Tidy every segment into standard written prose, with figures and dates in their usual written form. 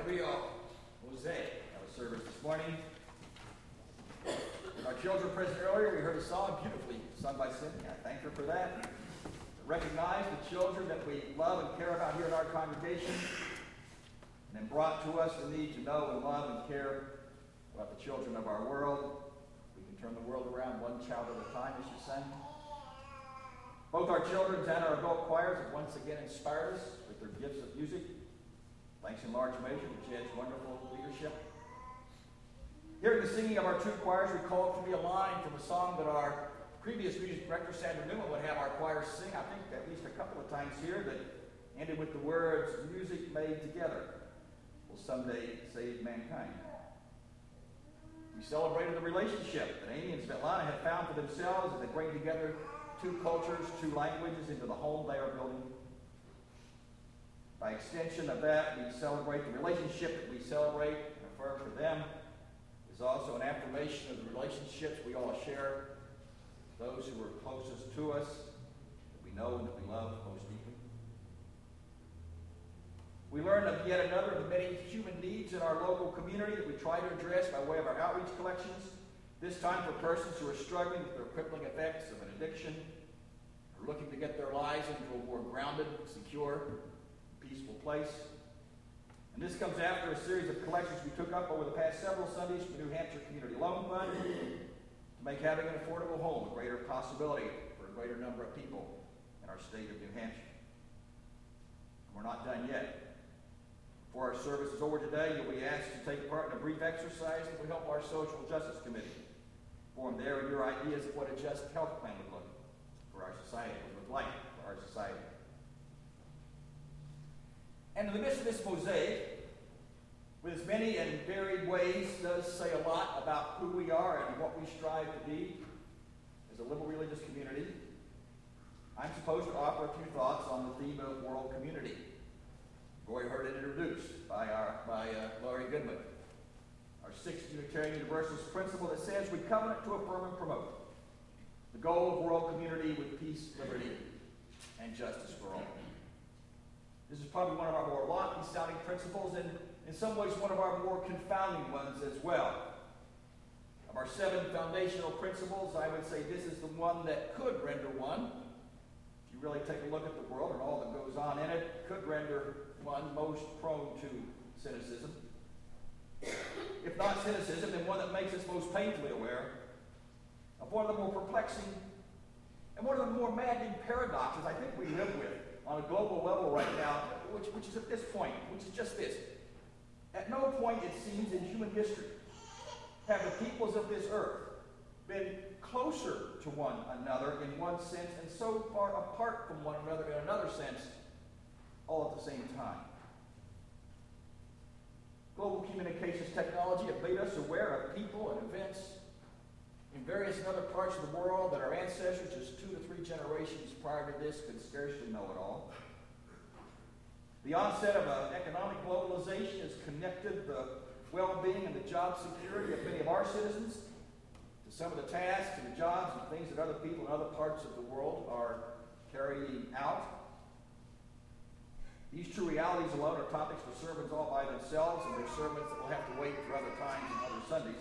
Rio Jose have a service this morning. Our children present earlier, we heard a song beautifully sung by Cynthia. I thank her for that. Recognize the children that we love and care about here in our congregation, and then brought to us the need to know and love and care about the children of our world. We can turn the world around one child at a time, as she sang. Both our children's and our adult choirs have once again inspired us with their gifts of music. Thanks in large measure to Jed's wonderful leadership. Hearing the singing of our two choirs recalled to me a line from a song that our previous music director, Sandra Newman, would have our choirs sing, I think at least a couple of times here, that ended with the words, "Music made together will someday save mankind." We celebrated the relationship that Amy and Svetlana had found for themselves as they bring together two cultures, two languages into the home they are building. By extension of that, we celebrate the relationship that we celebrate and affirm for them is also an affirmation of the relationships we all share, those who are closest to us, that we know and that we love most deeply. We learn of yet another of the many human needs in our local community that we try to address by way of our outreach collections, this time for persons who are struggling with the crippling effects of an addiction, or looking to get their lives into a more grounded, secure, peaceful place. And this comes after a series of collections we took up over the past several Sundays from the New Hampshire Community Loan Fund to make having an affordable home a greater possibility for a greater number of people in our state of New Hampshire. And we're not done yet. Before our service is over today, you'll be asked to take part in a brief exercise that will help our Social Justice Committee form their and your ideas of what a just health plan would look for our society, would look like for our society. And in the midst of this mosaic, with its many and varied ways, does say a lot about who we are and what we strive to be as a liberal religious community. I'm supposed to offer a few thoughts on the theme of world community. You've already heard it introduced by Laurie Goodman, our sixth Unitarian Universalist principle that says we covenant to affirm and promote the goal of world community with peace, liberty, and justice for all. This is probably one of our more lofty sounding principles, and in some ways one of our more confounding ones as well. Of our 7 foundational principles, I would say this is the one that could render one, if you really take a look at the world and all that goes on in it, could render one most prone to cynicism. If not cynicism, then one that makes us most painfully aware of one of the more perplexing and one of the more maddening paradoxes I think we live with on a global level right now, which is at this point, which is just this. At no point, it seems, in human history have the peoples of this earth been closer to one another in one sense and so far apart from one another in another sense all at the same time. Global communications technology have made us aware of people and events in various and other parts of the world that our ancestors just 2 to 3 generations prior to this could scarcely know at all. The onset of economic globalization has connected the well-being and the job security of many of our citizens to some of the tasks and the jobs and things that other people in other parts of the world are carrying out. These true realities alone are topics for sermons all by themselves, and they're sermons that will have to wait for other times and other Sundays.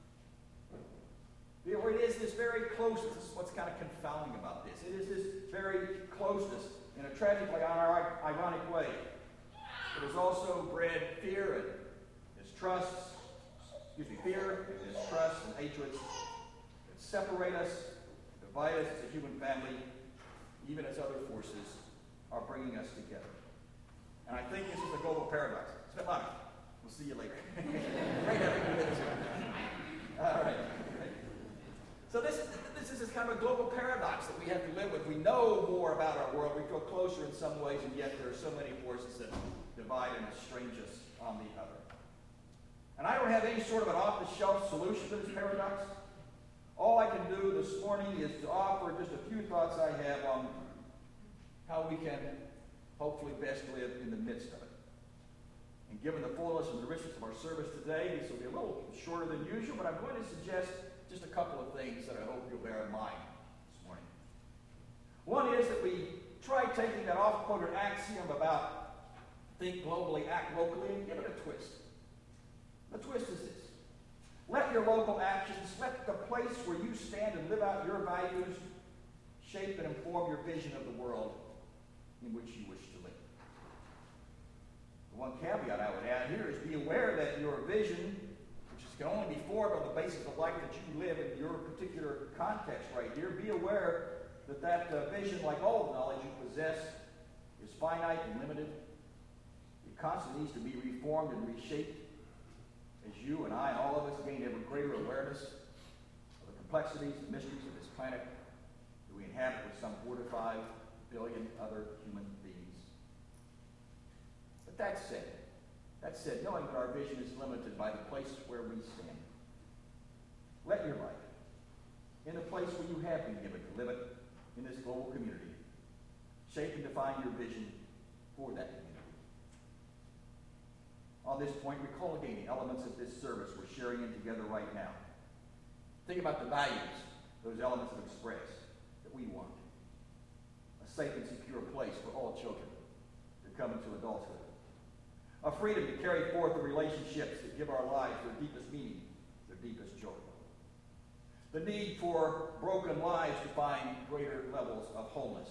It is this very closeness. This is what's kind of confounding about this. It is this very closeness in a tragically ironic way. It has also bred fear and mistrust, fear and mistrust and hatreds that separate us, divide us as a human family, even as other forces are bringing us together. And I think this is the global paradox. Svetlana, we'll see you later. Great having you with us. All right. So this is kind of a global paradox that we have to live with. We know more about our world. We feel closer in some ways, and yet there are so many forces that divide and estrange us on the other. And I don't have any sort of an off-the-shelf solution to this paradox. All I can do this morning is to offer just a few thoughts I have on how we can hopefully best live in the midst of it. And given the fullness and the richness of our service today, this will be a little shorter than usual, but I'm going to suggest just a couple of things that I hope you'll bear in mind this morning. One is that we try taking that oft-quoted axiom about Think globally, act locally, and give it a twist. The twist is this. Let your local actions, let the place where you stand and live out your values shape and inform your vision of the world in which you wish to live. The one caveat I would add here is be aware that your vision, which can only be formed on the basis of life that you live in your particular context right here, be aware that vision, like all the knowledge you possess, is finite and limited. It constantly needs to be reformed and reshaped as you and I and all of us gain ever greater awareness of the complexities and mysteries of this planet that we inhabit with some 4 to 5 billion other human beings. But that said, knowing that our vision is limited by the place where we stand, let your life, in the place where you have been given to live it, in this global community, shape and define your vision for that community. On this point, recall again the elements of this service we're sharing in together right now. Think about the values those elements have expressed that we want. A safe and secure place for all children to come into adulthood. A freedom to carry forth the relationships that give our lives their deepest meaning, their deepest joy. The need for broken lives to find greater levels of wholeness.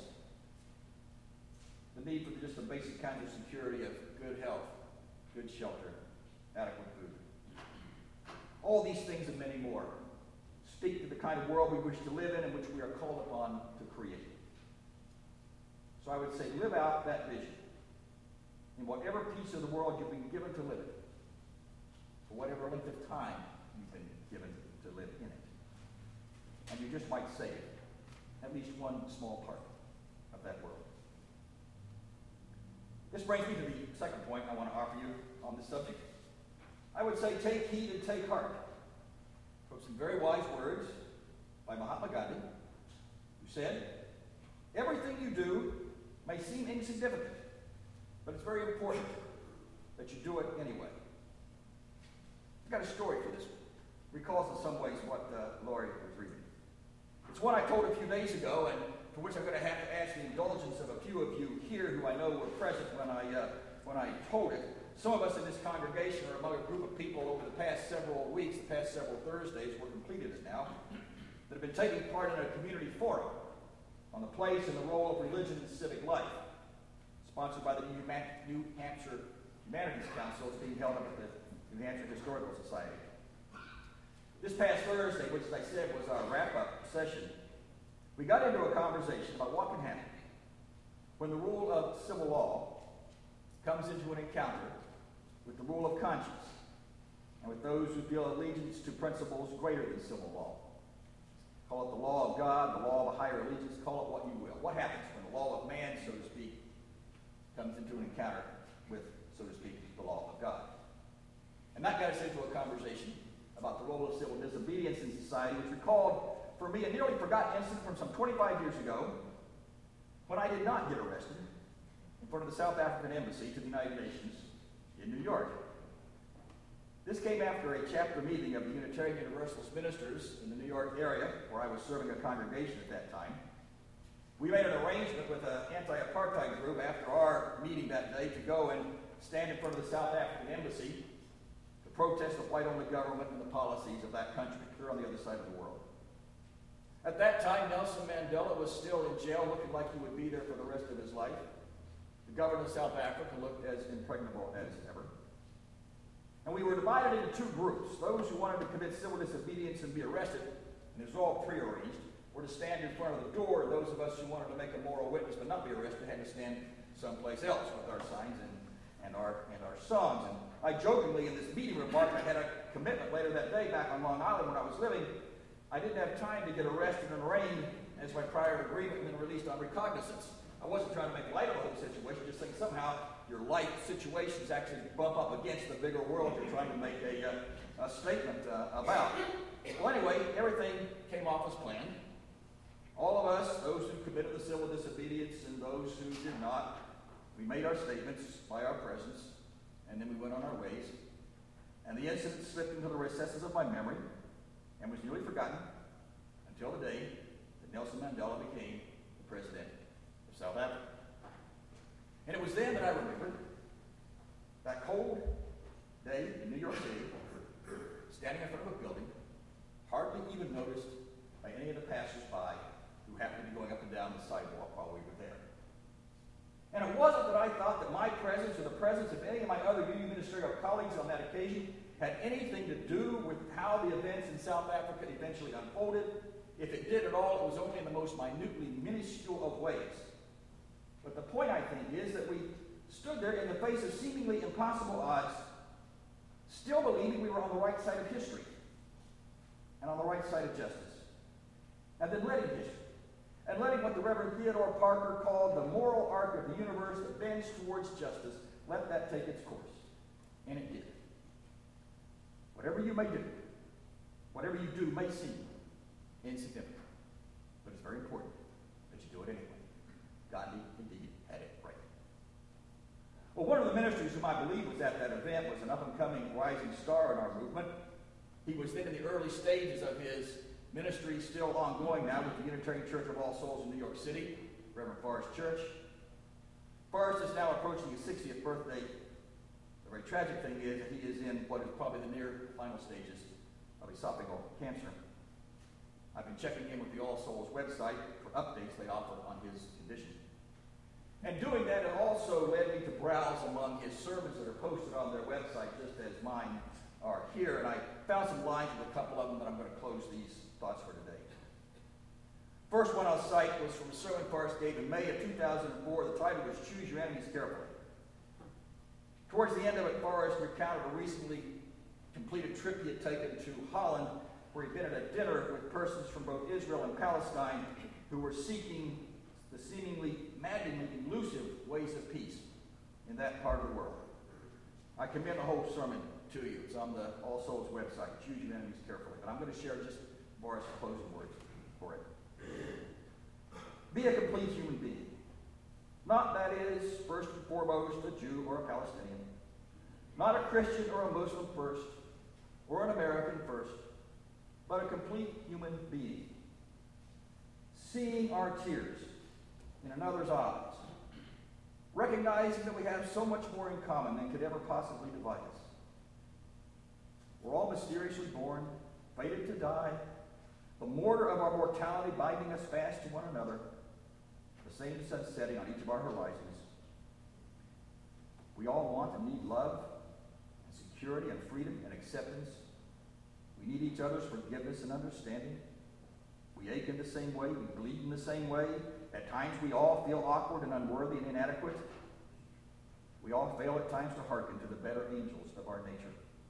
The need for just the basic kinds of security of good health, good shelter, adequate food. All these things and many more speak to the kind of world we wish to live in and which we are called upon to create. So I would say live out that vision in whatever piece of the world you've been given to live in, for whatever length of time you've been given to live in it. And you just might save at least one small part of that world. This brings me to the second point I want to offer you on this subject. I would say take heed and take heart from some very wise words by Mahatma Gandhi, who said, everything you do may seem insignificant, but it's very important that you do it anyway. I've got a story for this one. Recalls in some ways what Laurie was reading. It's one I told a few days ago, and for which I'm going to have to ask the indulgence of a few of you here who I know were present when I told it. Some of us in this congregation are among a group of people over the past several weeks, the past several Thursdays, we're completed it now, that have been taking part in a community forum on the place and the role of religion in civic life, sponsored by the New Hampshire Humanities Council. It's being held up at the New Hampshire Historical Society. This past Thursday, which as I said was our wrap-up session, we got into a conversation about what can happen when the rule of civil law comes into an encounter with the rule of conscience and with those who feel allegiance to principles greater than civil law. Call it the law of God, the law of a higher allegiance, call it what you will. What happens when the law of man, so to speak, comes into an encounter with, so to speak, the law of God? And that got us into a conversation about the role of civil disobedience in society, which recalled for me a nearly forgotten incident from some 25 years ago when I did not get arrested in front of the South African Embassy to the United Nations in New York. This came after a chapter meeting of the Unitarian Universalist ministers in the New York area, where I was serving a congregation at that time. We made an arrangement with an anti-apartheid group after our meeting that day to go and stand in front of the South African Embassy to protest the white-only government and the policies of that country, clear on the other side of the world. At that time, Nelson Mandela was still in jail, looking like he would be there for the rest of his life. The government of South Africa looked as impregnable as ever. And we were divided into two groups. Those who wanted to commit civil disobedience and be arrested, and it was all prearranged, were to stand in front of the door. Those of us who wanted to make a moral witness but not be arrested had to stand someplace else with our signs and our songs. And I jokingly in this meeting remarked I had a commitment later that day back on Long Island when I was living. I didn't have time to get arrested and arraigned as my prior agreement and then released on recognizance. I wasn't trying to make light of the whole situation, just saying somehow your life situations actually bump up against the bigger world you're trying to make a statement about. Well, anyway, everything came off as planned. All of us, those who committed the civil disobedience and those who did not, we made our statements by our presence, and then we went on our ways. And the incident slipped into the recesses of my memory and was nearly forgotten until the day that Nelson Mandela became the president of South Africa. And it was then that I remembered day in New York City, standing in front of a building, hardly even noticed by any of the passers-by who happened to be going up and down the sidewalk while we were there. And it wasn't that I thought that my presence or the presence of any of my other union ministerial colleagues on that occasion had anything to do with how the events in South Africa eventually unfolded. If it did at all, it was only in the most minutely minuscule of ways. But the point, I think, is that we stood there in the face of seemingly impossible odds, still believing we were on the right side of history and on the right side of justice. And then letting history, and letting what the Reverend Theodore Parker called the moral arc of the universe that bends towards justice, let that take its course. And it did. Whatever you may do, whatever you do may seem insignificant, but it's very important that you do it anyway. Gandhi, indeed, had it right. Well, one of the ministers whom I believe was at that event was an up-and-coming rising star in our movement. He was then in the early stages of his ministry, still ongoing now with the Unitarian Church of All Souls in New York City, Reverend Forrest Church. Forrest is now approaching his 60th birthday. The very tragic thing is that he is in what is probably the near final stages of esophageal cancer. I've been checking in with the All Souls website for updates they offer on his condition. And doing that, it also led me to browse among his sermons that are posted on their website, just as mine are here. And I found some lines with a couple of them that I'm going to close these thoughts for today. First one I'll cite was from a sermon Forrest gave in May of 2004. The title was Choose Your Enemies Carefully. Towards the end of it, Forrest recounted a recently completed trip he had taken to Holland, where he'd been at a dinner with persons from both Israel and Palestine who were seeking the seemingly maddeningly elusive ways of peace in that part of the world. I commend the whole sermon to you. It's on the All Souls website. Choose your enemies carefully. But I'm going to share just Forrest's closing words for it. Be a complete human being. Not, that is, first and foremost, a Jew or a Palestinian. Not a Christian or a Muslim first, or an American first, but a complete human being. Seeing our tears in another's eyes, recognizing that we have so much more in common than could ever possibly divide us. We're all mysteriously born, fated to die, the mortar of our mortality binding us fast to one another, the same sun setting on each of our horizons. We all want and need love, and security, and freedom, and acceptance. We need each other's forgiveness and understanding. We ache in the same way. We bleed in the same way. At times we all feel awkward and unworthy and inadequate. We all fail at times to hearken to the better angels of our nature.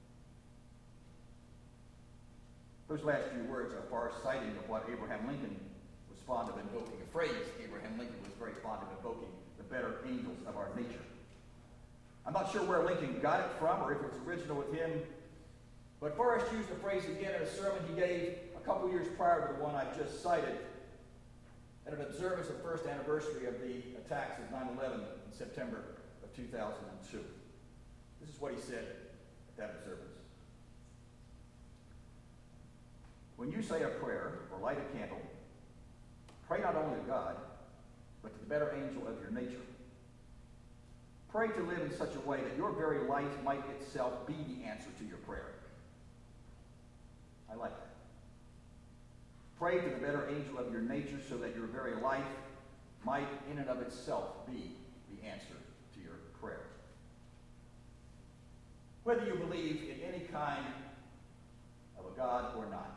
Those last few words are far citing of what Abraham Lincoln was fond of invoking, a phrase Abraham Lincoln was very fond of invoking, the better angels of our nature. I'm not sure where Lincoln got it from or if it's original with him, but Forrest used the phrase again in a sermon he gave a couple years prior to the one I've just cited, at an observance of the first anniversary of the attacks of 9/11 in September of 2002. This is what he said at that observance. When you say a prayer or light a candle, pray not only to God, but to the better angel of your nature. Pray to live in such a way that your very life might itself be the answer to your prayer. I like that. Pray to the better angel of your nature so that your very life might in and of itself be the answer to your prayer. Whether you believe in any kind of a God or not,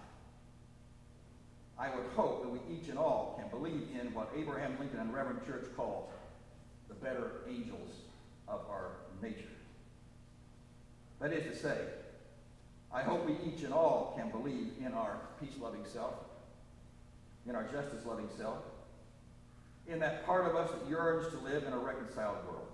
I would hope that we each and all can believe in what Abraham Lincoln and Reverend Church called the better angels of our nature. That is to say, I hope we each and all can believe in our peace-loving self, in our justice-loving self, in that part of us that yearns to live in a reconciled world.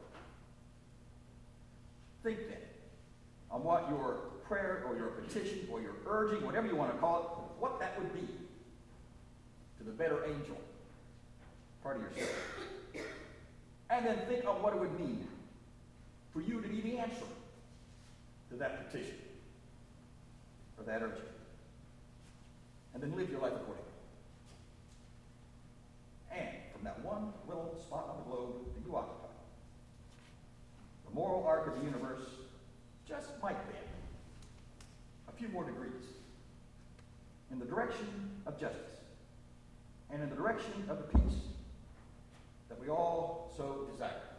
Think then on what your prayer or your petition or your urging, whatever you want to call it, what that would be to the better angel part of yourself. And then think on what it would mean for you to be the answer to that petition or that urging. And then live your life accordingly. And from that one little spot on the globe that you occupy, the moral arc of the universe just might bend a few more degrees in the direction of justice and in the direction of the peace that we all so desire.